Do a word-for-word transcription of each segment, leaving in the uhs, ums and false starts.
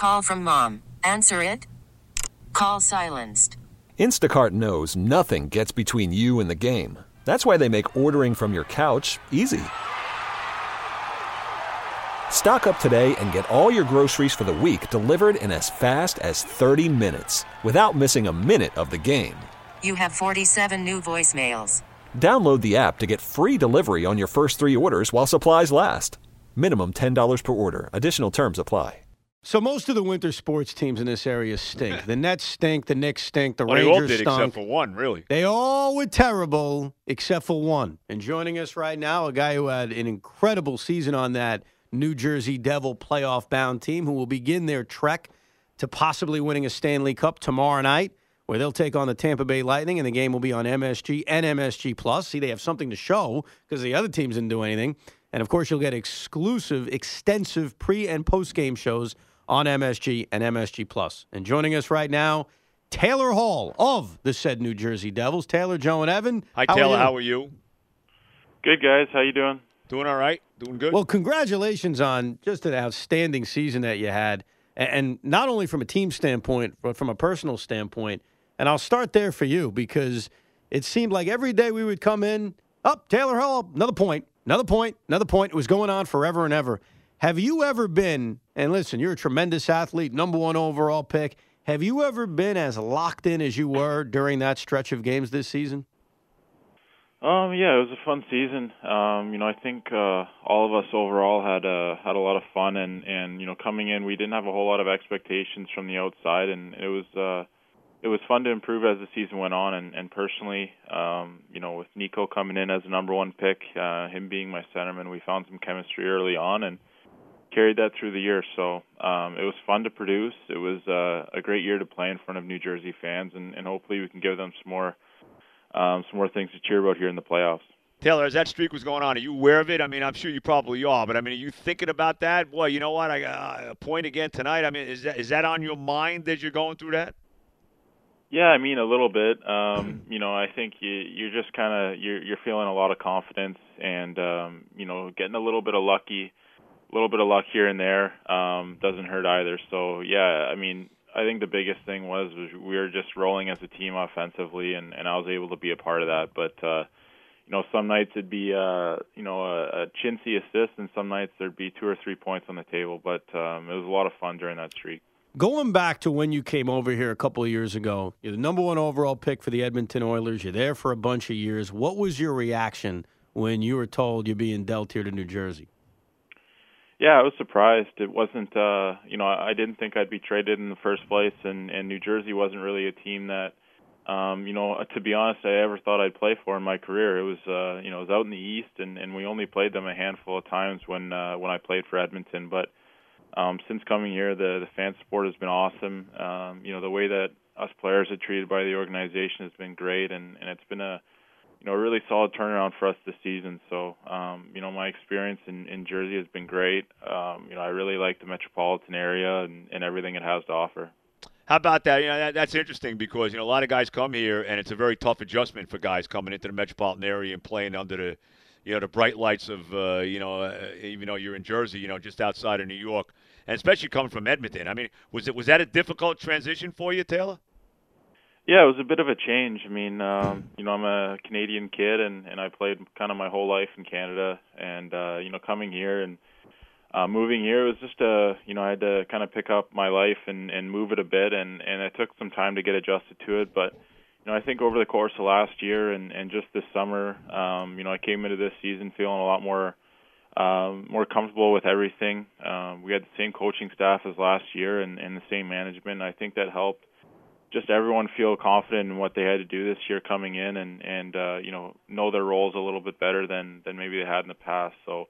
Call from mom. Answer it. Call silenced. Instacart knows nothing gets between you and the game. That's why they make ordering from your couch easy. Stock up today and get all your groceries for the week delivered in as fast as thirty minutes without missing a minute of the game. You have forty-seven new voicemails. Download the app to get free delivery on your first three orders while supplies last. Minimum ten dollars per order. Additional terms apply. So most of the winter sports teams in this area stink. The Nets stink. The Knicks stink. The well, Rangers they all did stunk. except for one, really. They all were terrible except for one. And joining us right now, a guy who had an incredible season on that New Jersey Devil playoff-bound team who will begin their trek to possibly winning a Stanley Cup tomorrow night, where they'll take on the Tampa Bay Lightning, and the game will be on M S G and M S G Plus. See, they have something to show because the other teams didn't do anything. And, of course, you'll get exclusive, extensive pre- and post-game shows on M S G and M S G Plus. And joining us right now, Taylor Hall of the said New Jersey Devils. Taylor, Joe, and Evan. Hi, how Taylor. Are how are you? Good, guys. How you doing? Doing all right. Doing good. Well, congratulations on just an outstanding season that you had. And not only from a team standpoint, but from a personal standpoint. And I'll start there for you because it seemed like every day we would come in, up, oh, Taylor Hall, another point, another point, another point. It was going on forever and ever. Have you ever been, and listen, you're a tremendous athlete, number one overall pick. Have you ever been as locked in as you were during that stretch of games this season? Um, yeah, it was a fun season. Um, you know, I think uh, all of us overall had uh, had a lot of fun, and, and you know, coming in, we didn't have a whole lot of expectations from the outside, and it was uh, it was fun to improve as the season went on. And, and personally, um, you know, with Nico coming in as the number one pick, uh, him being my centerman, we found some chemistry early on and carried that through the year. So um, it was fun to produce. It was uh, a great year to play in front of New Jersey fans, and, and hopefully we can give them some more. Um, some more things to cheer about here in the playoffs. Taylor, as that streak was going on, are you aware of it? I mean, I'm sure you probably are, but I mean, are you thinking about that? Boy, you know what? I got a point again tonight. I mean, is that is that on your mind as you're going through that? Yeah, I mean, a little bit. Um, you know, I think you, you're just kind of you're you're feeling a lot of confidence, and um, you know, getting a little bit of lucky, a little bit of luck here and there um, doesn't hurt either. So yeah, I mean. I think the biggest thing was, was we were just rolling as a team offensively, and, and I was able to be a part of that. But, uh, you know, some nights it'd be, uh, you know, a, a chintzy assist, and some nights there'd be two or three points on the table. But um, it was a lot of fun during that streak. Going back to when you came over here a couple of years ago, you're the number one overall pick for the Edmonton Oilers. You're there for a bunch of years. What was your reaction when you were told you're being dealt here to New Jersey? Yeah, I was surprised. It wasn't, uh, you know, I didn't think I'd be traded in the first place, and, and New Jersey wasn't really a team that, um, you know, to be honest, I ever thought I'd play for in my career. It was, uh, you know, it was out in the East, and, and we only played them a handful of times when uh, when I played for Edmonton. But um, since coming here, the, the fan support has been awesome. Um, you know, the way that us players are treated by the organization has been great, and, and it's been a you know, a really solid turnaround for us this season. So, um, you know, my experience in, in Jersey has been great. Um, you know, I really like the metropolitan area and, and everything it has to offer. How about that? You know, that, that's interesting because, you know, a lot of guys come here, and it's a very tough adjustment for guys coming into the metropolitan area and playing under the, you know, the bright lights of, uh, you know, uh, even though you're in Jersey, you know, just outside of New York, and especially coming from Edmonton. I mean, was it was that a difficult transition for you, Taylor? Yeah, it was a bit of a change. I mean, um, you know, I'm a Canadian kid, and, and I played kind of my whole life in Canada. And, uh, you know, coming here and uh, moving here, it was just, a, you know, I had to kind of pick up my life and, and move it a bit. And, and it took some time to get adjusted to it. But, you know, I think over the course of last year and, and just this summer, um, you know, I came into this season feeling a lot more um, more comfortable with everything. Um, we had the same coaching staff as last year and, and the same management. I think that helped just everyone feel confident in what they had to do this year coming in and, and uh, you know, know their roles a little bit better than, than maybe they had in the past. So,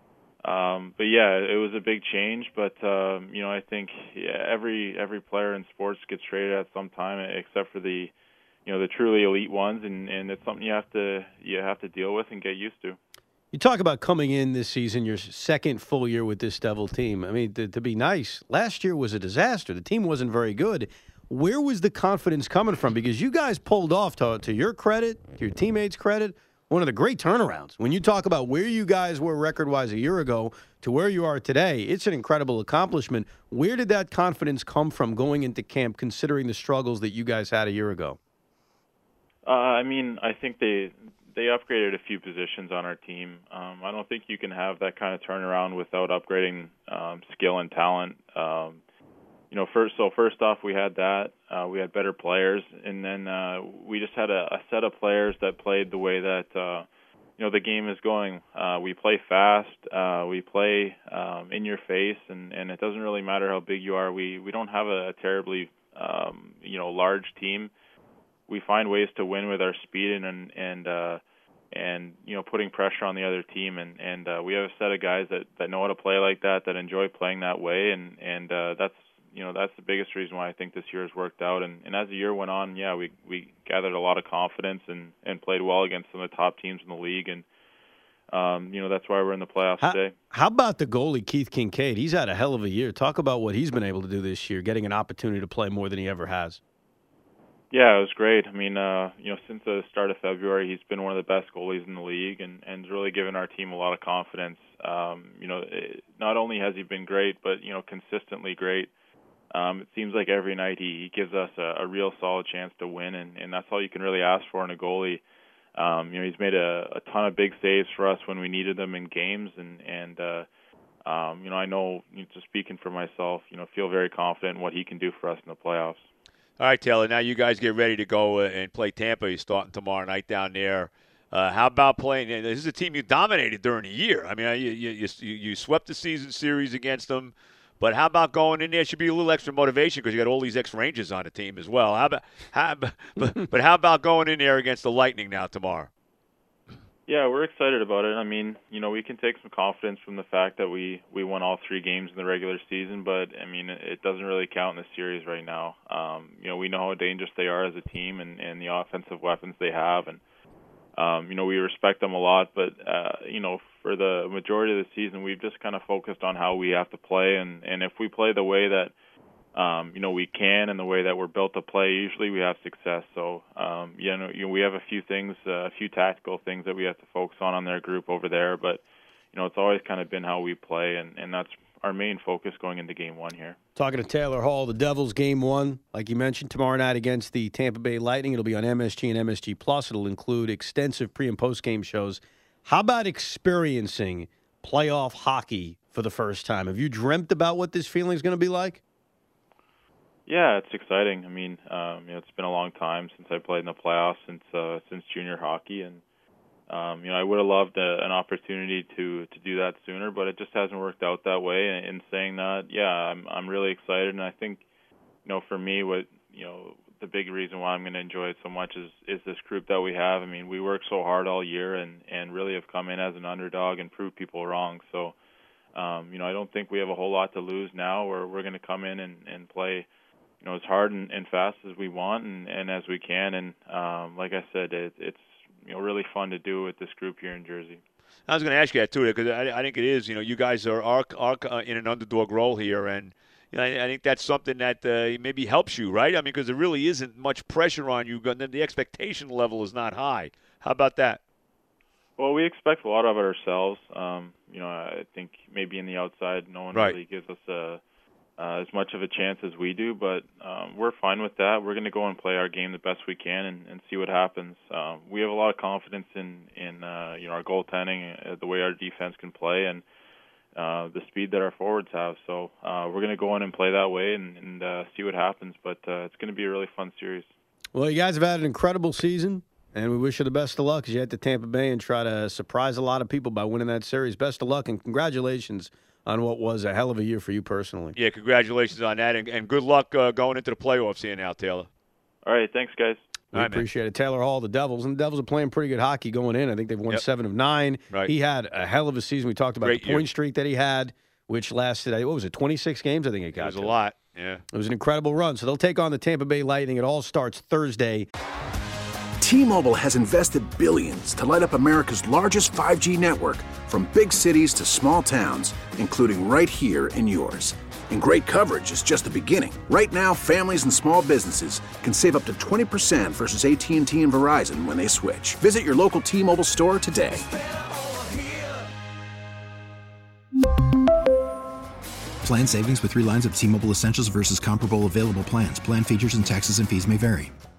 um, but yeah, it was a big change, but, um, you know, I think yeah, every, every player in sports gets traded at some time except for the, you know, the truly elite ones. And, and it's something you have to, you have to deal with and get used to. You talk about coming in this season, your second full year with this Devil team. I mean, to, to be nice, last year was a disaster. The team wasn't very good. Where was the confidence coming from? Because you guys pulled off, to, to your credit, to your teammates' credit, one of the great turnarounds. When you talk about where you guys were record-wise a year ago to where you are today, it's an incredible accomplishment. Where did that confidence come from going into camp, considering the struggles that you guys had a year ago? Uh, I mean, I think they they upgraded a few positions on our team. Um, I don't think you can have that kind of turnaround without upgrading um, skill and talent. Um, you know, first so first off, we had that. Uh, we had better players, and then uh, we just had a, a set of players that played the way that uh, you know the game is going. Uh, we play fast. Uh, we play um, in your face, and, and it doesn't really matter how big you are. We we don't have a, a terribly um, you know large team. We find ways to win with our speed and and and, uh, and you know putting pressure on the other team, and and uh, we have a set of guys that, that know how to play like that, that enjoy playing that way, and and uh, that's you know that's the biggest reason why I think this year has worked out. And, and as the year went on, yeah, we we gathered a lot of confidence and, and played well against some of the top teams in the league, and um, you know that's why we're in the playoffs how, today. How about the goalie Keith Kincaid? He's had a hell of a year. Talk about what he's been able to do this year, getting an opportunity to play more than he ever has. Yeah, it was great. I mean, uh, you know, since the start of February, he's been one of the best goalies in the league, and and really given our team a lot of confidence. Um, you know, it, not only has he been great, but you know, consistently great. Um, it seems like every night he, he gives us a, a real solid chance to win, and, and that's all you can really ask for in a goalie. Um, you know, he's made a, a ton of big saves for us when we needed them in games, and and uh, um, you know, I know, you know, just speaking for myself, you know, feel very confident in what he can do for us in the playoffs. All right, Taylor, now you guys get ready to go uh, and play Tampa. You're starting tomorrow night down there. Uh, how about playing? This is a team you dominated during the year. I mean, you you, you, you swept the season series against them. But how about going in there? Should be a little extra motivation because you got all these ex-Rangers on the team as well. How about, how, but, but how about going in there against the Lightning now tomorrow? Yeah, we're excited about it. I mean, you know, we can take some confidence from the fact that we, we won all three games in the regular season, but, I mean, it doesn't really count in the series right now. Um, you know, we know how dangerous they are as a team and, and the offensive weapons they have, and, um, you know, we respect them a lot, but, uh, you know, for the majority of the season, we've just kind of focused on how we have to play, and, and if we play the way that, Um, you know, we can, and the way that we're built to play, usually we have success. So, um, you know, you know, we have a few things, uh, a few tactical things that we have to focus on on their group over there. But, you know, it's always kind of been how we play, and, and that's our main focus going into game one here. Talking to Taylor Hall, the Devils game one, like you mentioned, tomorrow night against the Tampa Bay Lightning. It'll be on M S G and M S G Plus. It'll include extensive pre- and post-game shows. How about experiencing playoff hockey for the first time? Have you dreamt about what this feeling is going to be like? Yeah, it's exciting. I mean, um, you know, it's been a long time since I played in the playoffs, since uh, since junior hockey, and um, you know, I would have loved a, an opportunity to to do that sooner, but it just hasn't worked out that way. And in saying that, yeah, I'm I'm really excited, and I think, you know, for me, what you know, the big reason why I'm going to enjoy it so much is is this group that we have. I mean, we work so hard all year, and and really have come in as an underdog and proved people wrong. So, um, you know, I don't think we have a whole lot to lose now. We're we're going to come in and and play, you know, as hard and, and fast as we want and, and as we can. And um, like I said, it, it's, you know, really fun to do with this group here in Jersey. I was going to ask you that, too, because I, I think it is, you know, you guys are, are, are in an underdog role here, and you know, I, I think that's something that uh, maybe helps you, right? I mean, because there really isn't much pressure on you, and the expectation level is not high. How about that? Well, we expect a lot of it ourselves. Um, you know, I think maybe in the outside, no one right. really gives us a Uh, as much of a chance as we do, but um, we're fine with that. We're going to go and play our game the best we can and, and see what happens. Um, we have a lot of confidence in in uh, you know our goaltending, uh, the way our defense can play, and uh, the speed that our forwards have. So uh, we're going to go in and play that way and, and uh, see what happens. But uh, it's going to be a really fun series. Well, you guys have had an incredible season, and we wish you the best of luck as you head to Tampa Bay and try to surprise a lot of people by winning that series. Best of luck and congratulations on what was a hell of a year for you personally. Yeah, congratulations on that, and, and good luck uh, going into the playoffs here now, Taylor. All right, thanks, guys. We right, appreciate man. it. Taylor Hall, the Devils, and the Devils are playing pretty good hockey going in. I think they've won yep. seven of nine. Right. He had a hell of a season. We talked about Great the point year. streak that he had, which lasted, what was it, twenty-six games? I think it got It was to. a lot, yeah. It was an incredible run. So they'll take on the Tampa Bay Lightning. It all starts Thursday. T-Mobile has invested billions to light up America's largest five G network, from big cities to small towns, including right here in yours. And great coverage is just the beginning. Right now, families and small businesses can save up to twenty percent versus A T and T and Verizon when they switch. Visit your local T-Mobile store today. Plan savings with three lines of T-Mobile Essentials versus comparable available plans. Plan features and taxes and fees may vary.